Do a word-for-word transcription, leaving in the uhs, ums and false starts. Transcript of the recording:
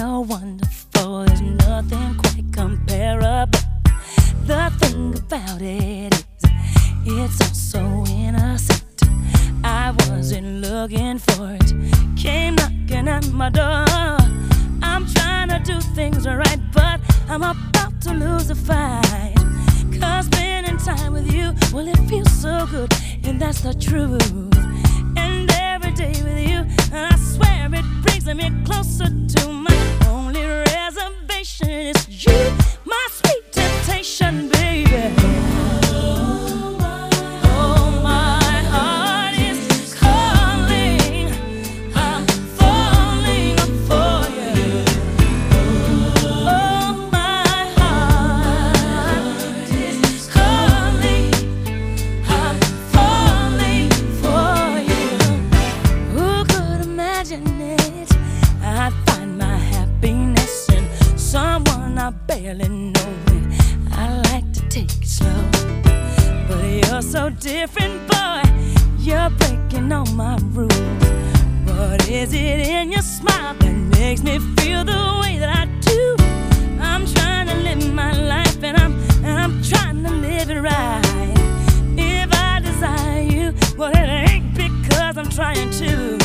so wonderful, there's nothing quite comparable. The thing about it is, it's all so innocent. I wasn't looking for it, came knocking at my door. I'm trying to do things right, but I'm about to lose the fight. Cause spending time with you, well, it feels so good, and that's the truth. And every day with you, I swear it brings me closer to my only reservation is you, my sweet temptation, baby. Oh, my heart is calling, I'm falling for you. Oh, my heart is calling, I'm falling for you. Who could imagine it? I'd find my happiness in someone I barely know. I like to take it slow, but you're so different, boy. You're breaking all my rules. What is it in your smile that makes me feel the way that I do? I'm trying to live my life, and I'm and I'm trying to live it right. If I desire you, well, it ain't because I'm trying to.